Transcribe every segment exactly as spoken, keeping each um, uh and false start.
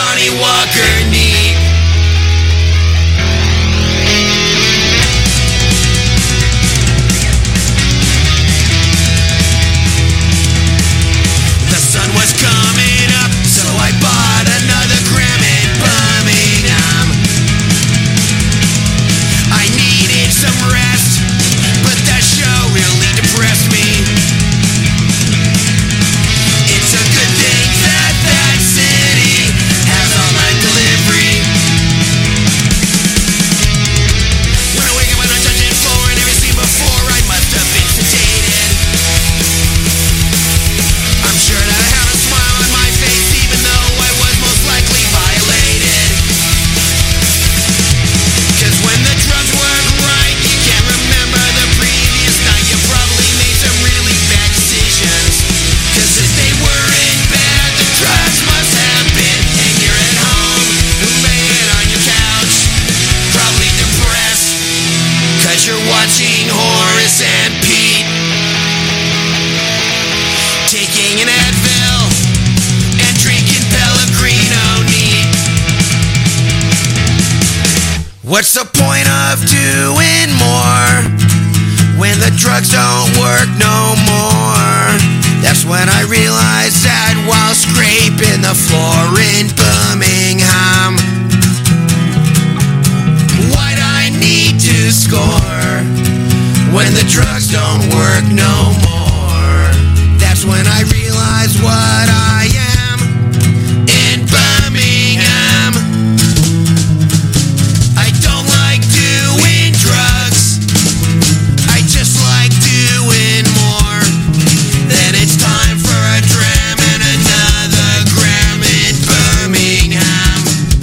Johnny Walker neat. The sun was coming up, so I bought another gram in Birmingham. I needed some rest, but that show really depressed me. It's a good thing that that city has online delivery. When I wake up on a dungeon floor and never seen before, I must have been sedated. I'm sure that I have a smile on my face, even though I was most likely violated. Cause when the drugs work right, you can't remember the previous night. You probably made some really bad decisions. Cause if they weren't bad, the drugs must have been. And you're at home, laying on your couch, probably depressed. Cause you're watching Horace and Pete taking an Advil and drinking Pellegrino neat. What's the point of doing more when the drugs don't work no more? That's when I realized that while scraping the floor in Birmingham, why'd I need to score when the drugs don't work no more? That's when I realized what I am in Birmingham. I don't like doing drugs, I just like doing more. Then it's time for a dram and another gram in Birmingham.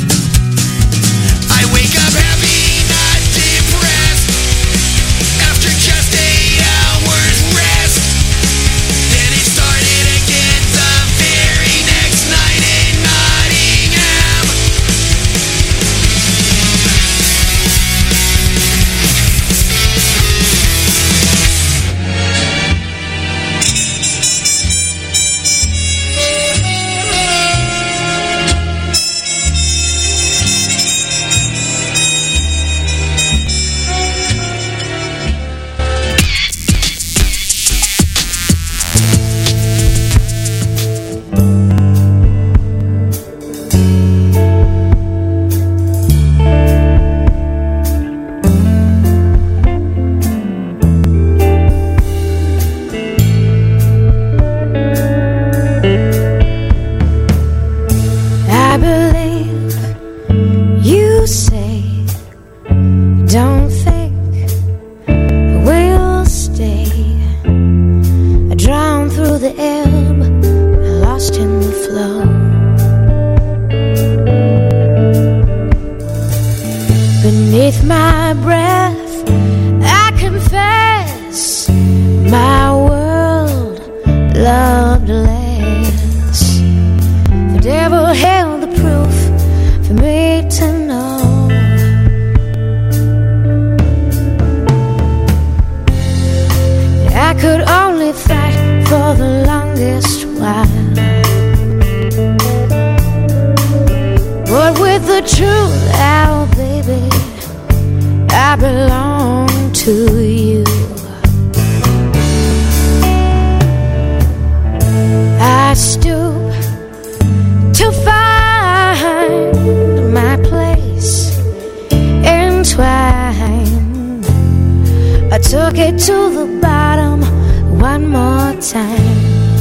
I wake up happy, not depressed, after just eight hours rest. Then it started again the very next night in Nottingham. I believe you say, don't think we'll stay. I drowned through the ebb, lost in the flow. Beneath my breath, I confess my world loved less. The devil held the proof for me to know. I could only fight for the longest while, but with the truth out, baby, I belong to you. I stoop to find my place entwined. I took it to the bottom one more time.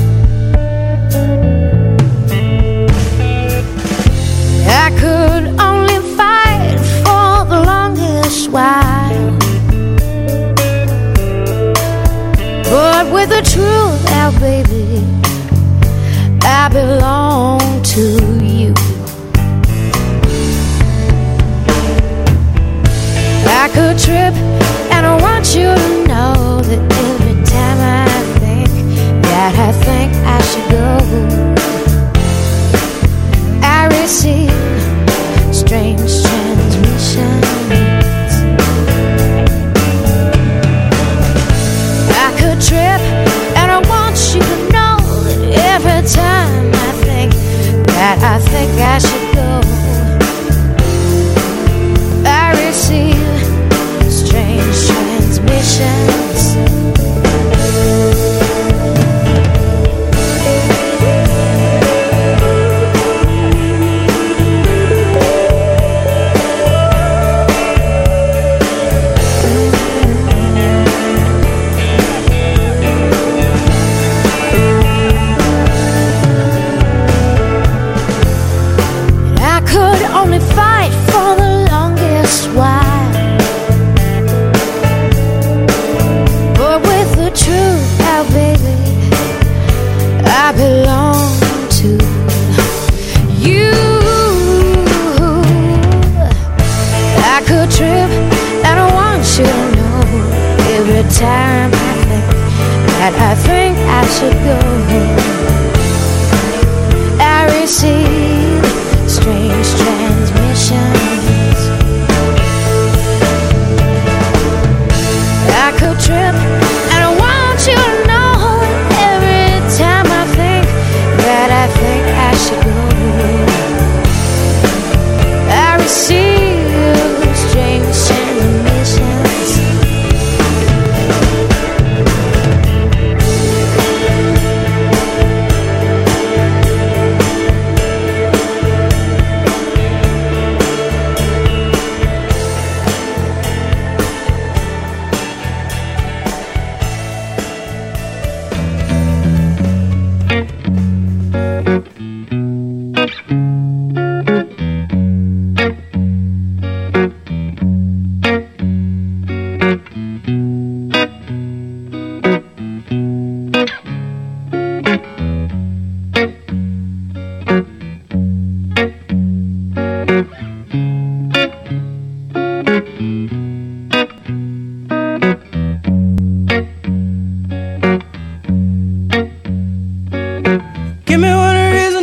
I could only fight for the longest while, but with the truth out, baby, I belong to you. I could trip, and I want you to know that every time I think that I think I should go, I receive strange transmissions. I could trip, and I want you to know that every time I think that I think I should go,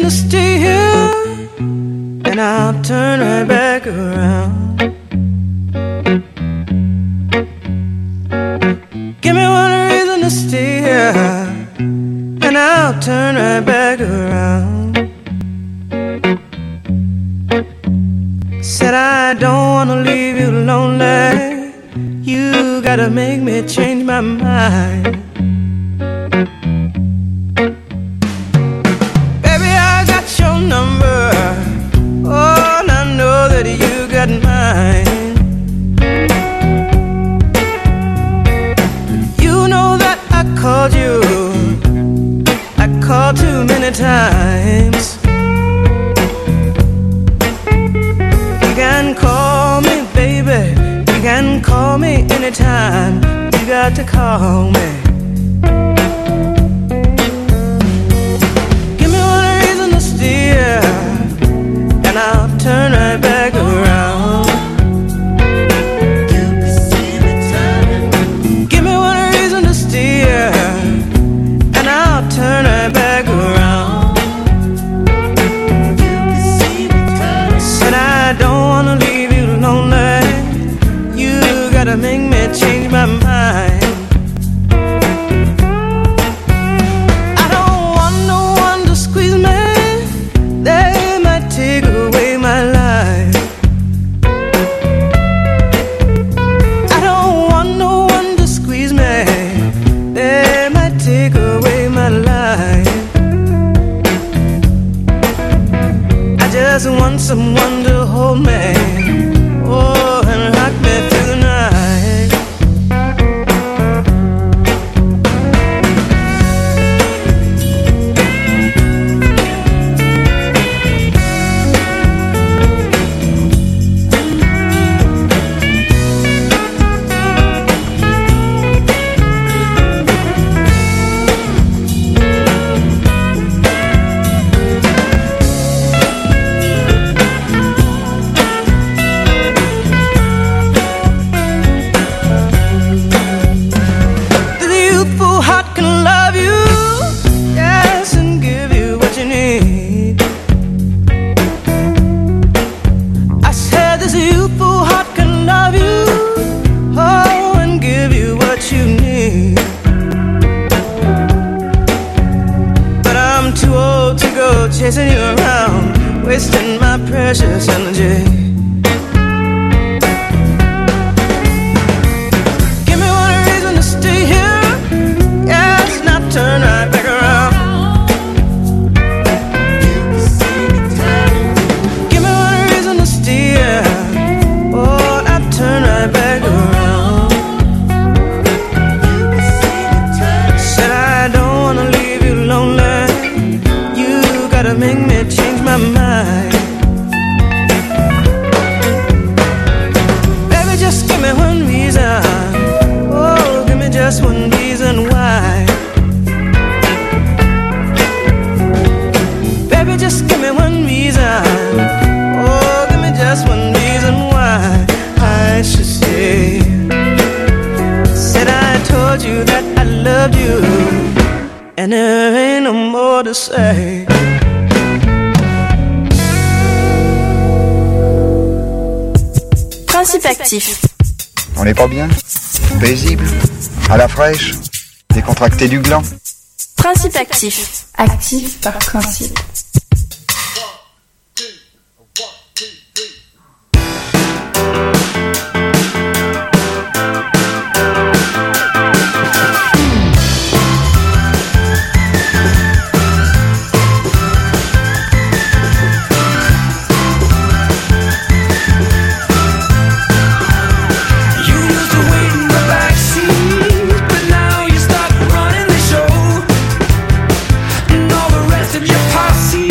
to stay here, and I'll turn right back around. Give me one reason to stay here, and I'll turn right back around. Said I don't wanna leave you lonely, you gotta make me change my mind. Baby, I got your number, oh, and I know that you got mine. You know that I called you, I called too many times. You can call me, baby, you can call me anytime. You got to call me. Give me one reason to stay here, and I'll turn right back around. Give me one reason to stay here, and I'll turn right back around. Said I don't wanna leave you lonely, you gotta make me change my mind. I don't want no one to squeeze me, they might take away my life. I don't want no one to squeeze me, they might take away my life. I just want someone to hold me, oh, and rock me through the night. Chasing you around, wasting my precious energy. Give me one reason to stay here, yes, now turn right back around. Give me one reason to stay here, oh, now turn right back around. Said I don't wanna leave you lonely, gotta make me change my mind. Baby, just give me one reason, oh, give me just one reason why. Baby, just give me one reason, oh, give me just one reason why I should stay. Said I told you that I loved you, and there ain't no more to say. Principe actif. On n'est pas bien? Paisible? À la fraîche? Décontracté du gland? Principe actif. Actif par principe. Your posse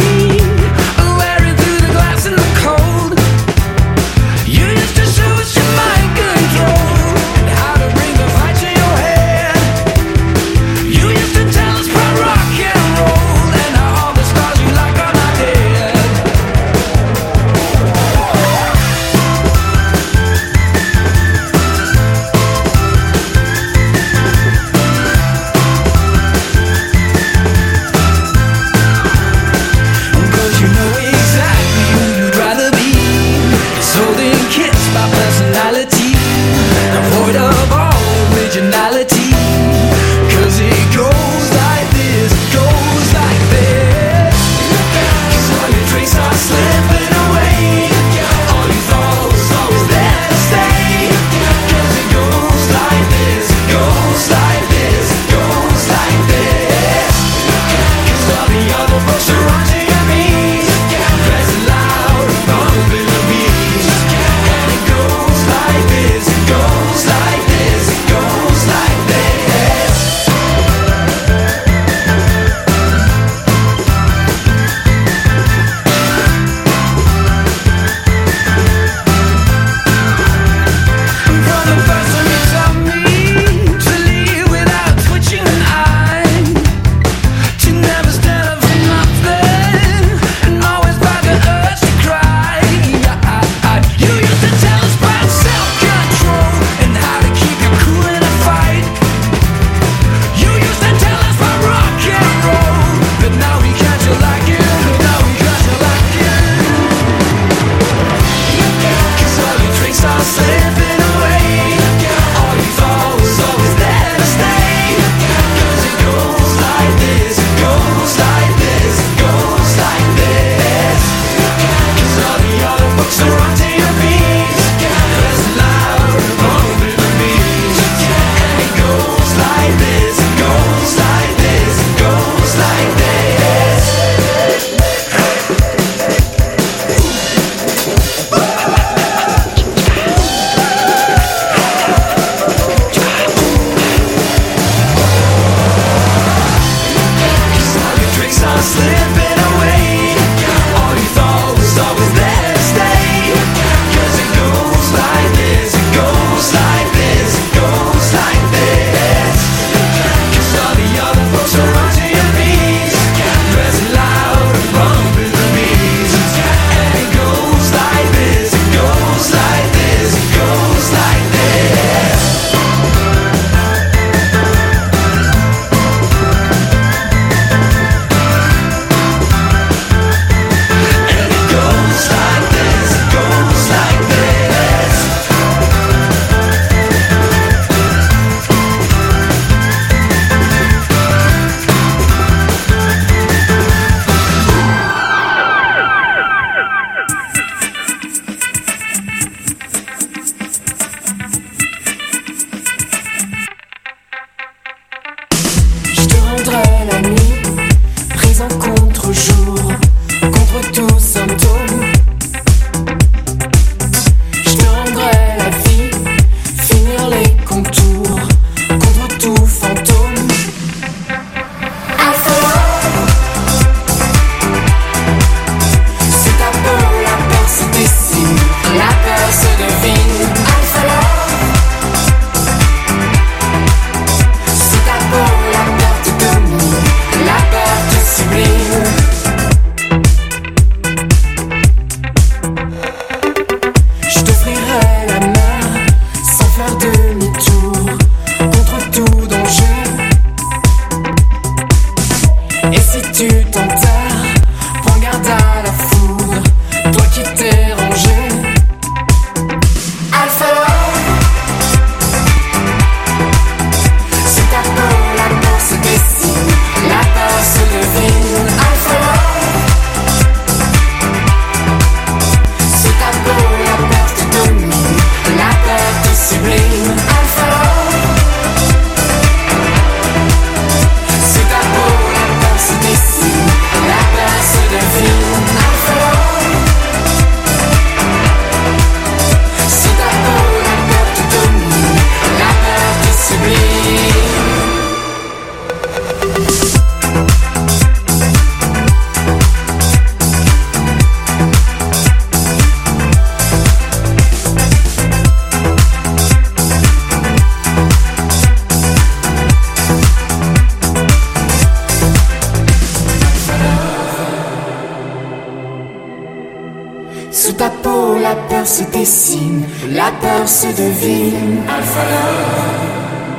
Sous ta peau, la peur se dessine, la peur se devine. Alpha Love.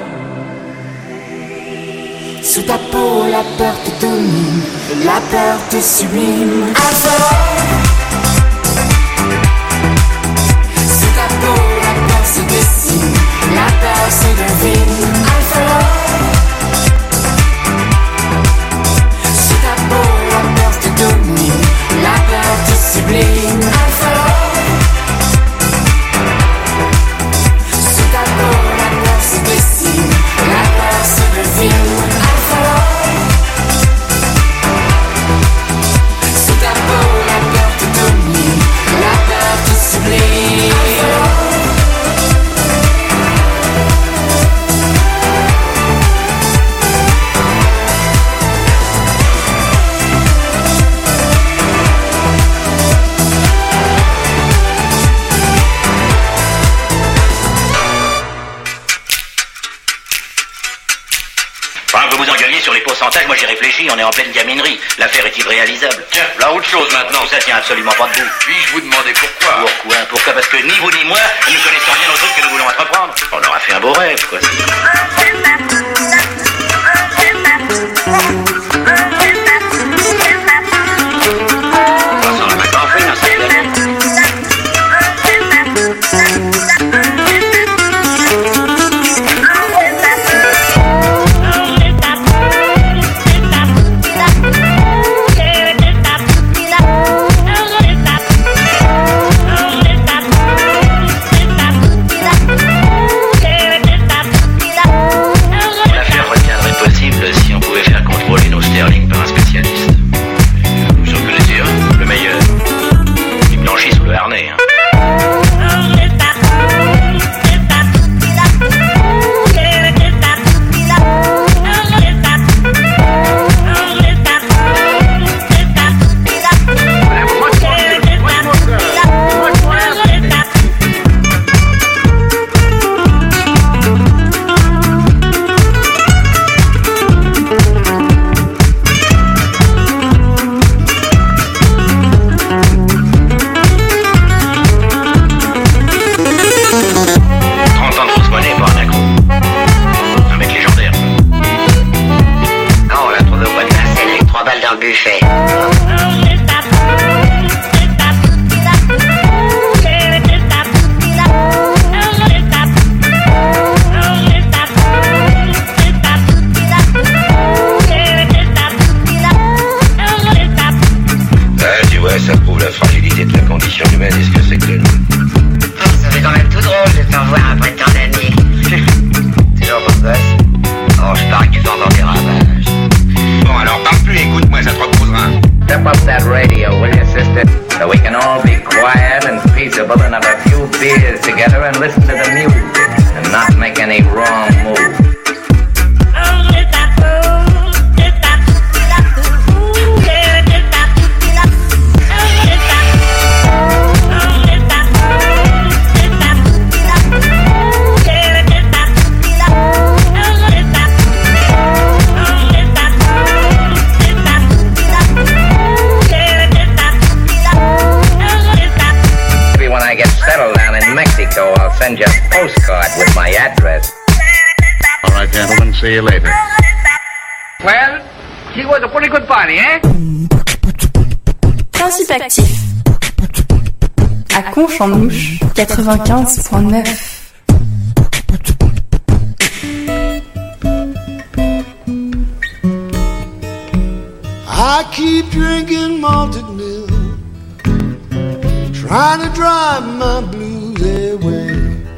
Sous ta peau, la peur te domine, la peur te sublime. Alpha Love. Sous ta peau, la peur se dessine, la peur se devine. Alpha Love. Sous ta peau, la peur te domine, la peur te sublime. Alpha Love. Sous ta peau, la peur se dessine, la peur se devine. Alpha Love. Sous ta peau, la peur te domine, la peur te sublime. Alpha Love. Sur les pourcentages, moi j'ai réfléchi, on est en pleine gaminerie. L'affaire est irréalisable. Tiens, là autre chose maintenant. Ça tient absolument pas debout. Puis-je vous demander pourquoi? Pourquoi? Pourquoi? Parce que ni vous ni moi, nous ne connaissons rien au truc que nous voulons entreprendre. On aura fait un beau rêve, quoi. Passons le matin en fait, un sac d'amis. Par un spécialiste. Sur que les yeux, le meilleur. Il blanchit sous le harnais. Hein. Buffet. Ah, tu vois, ça prouve la fragilité de la condition humaine et ce que c'est que le... Oh, ça fait quand même tout drôle de t'en voir après tant d'années. Toujours pas de gosse. Oh, je parie que tu vas avoir des ravages. Bon, alors parle plus, écoute-moi, ça te reposera. Step up that radio, will you, sister? So we can all be quiet and peaceable and have a few beers together and listen to the music and not make any wrong moves. So I'll send you a postcard with my address. All right, gentlemen, see you later. Well, she was a pretty good party, eh? Principe actif. À Conche-en-Mouche, quatre-vingt-quinze point neuf. I keep drinking malted milk, trying to drive my blues away.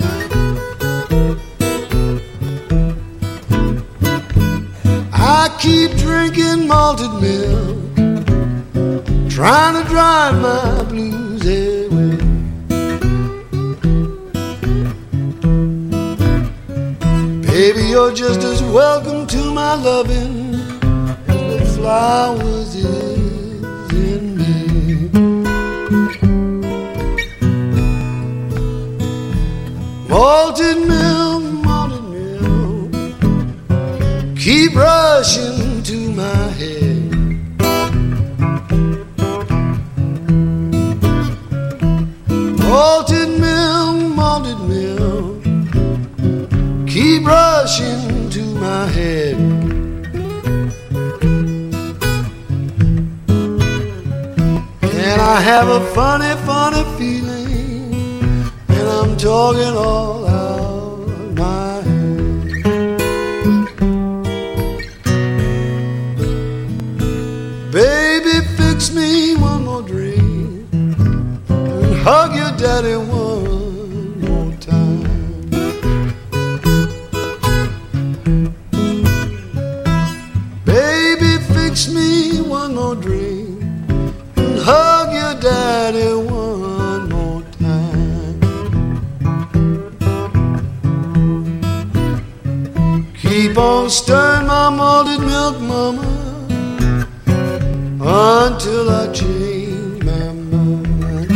I keep drinking malted milk, trying to drive my blues away. Baby, you're just as welcome to my loving as the flowers is in me. Malted milk, malted milk, keep rushing to my head. I have a funny, funny feeling, and I'm talking all out my head. Baby, fix me one more drink and hug your daddy one more time. Baby, fix me one more drink and hug your daddy one more time. Keep on stirring my malted milk, mama, until I change my mind.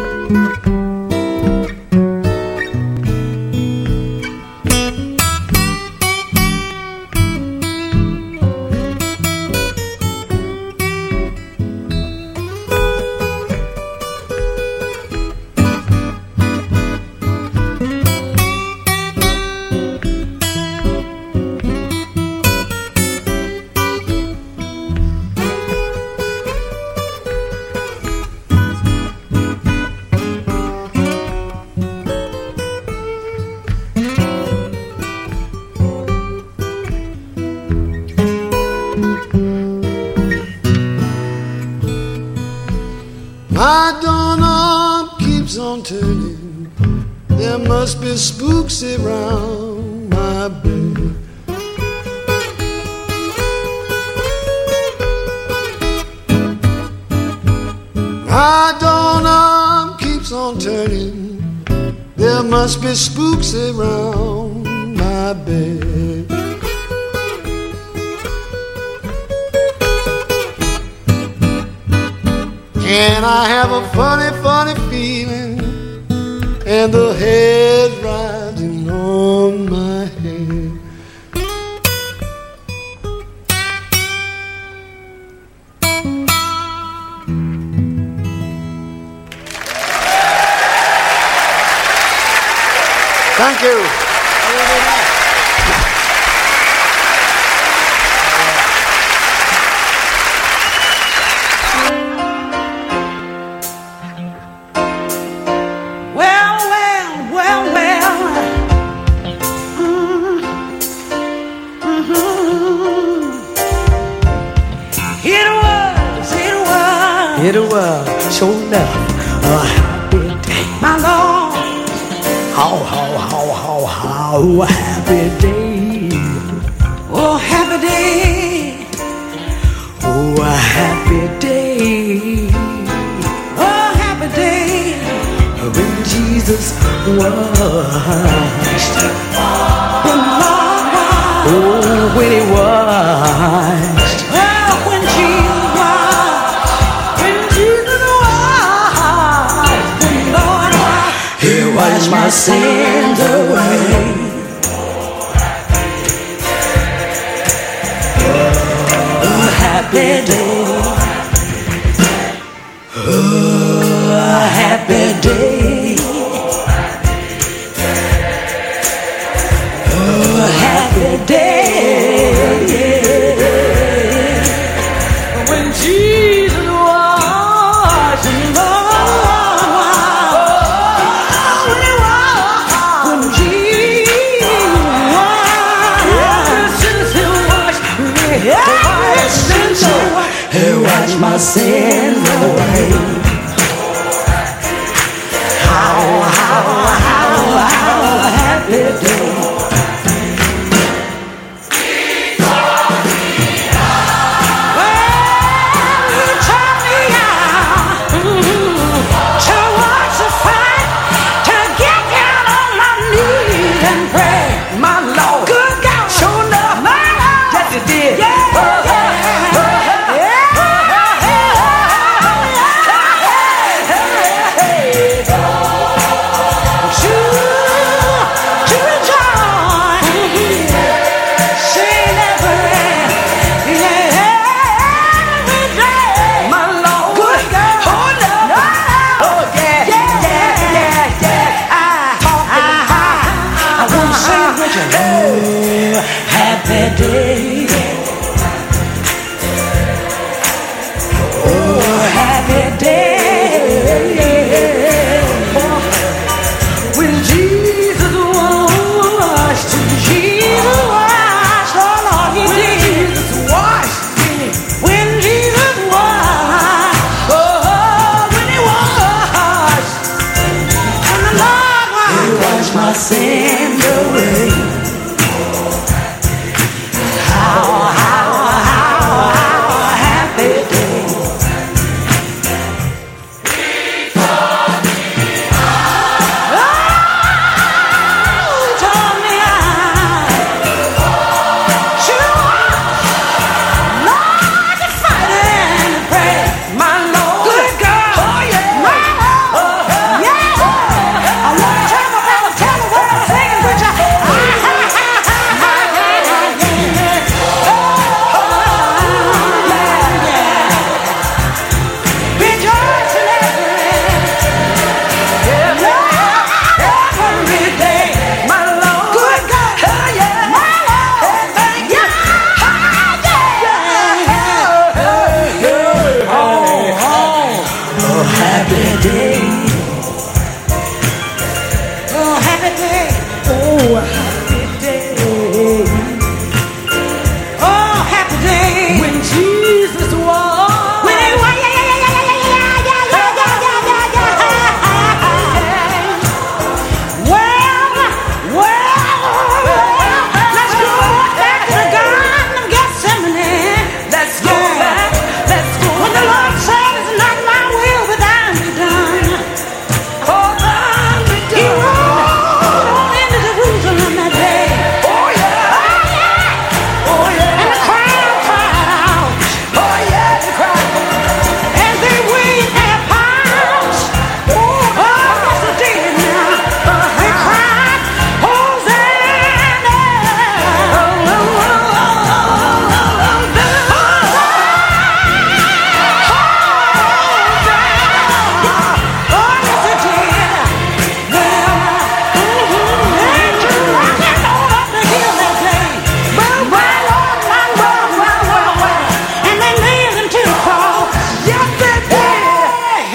My doorknob keeps on turning. There must be spooks around my bed. My doorknob keeps on turning. There must be spooks around my bed. And I have a funny, funny feeling, and the hair's rising on my head. Thank you. Well, well, well, well. Mm, mm-hmm. It was, it was. It was, sure enough, a happy day. My Lord. How, how, how, how, how happy day. Oh, happy day. Oh, a happy day. Oh, happy day. When Jesus washed. When Lord washed. Oh, when he washed. Oh, when Jesus washed. When Jesus washed. When Lord washed. He washed my sins away. Oh, happy day. Oh, a happy day.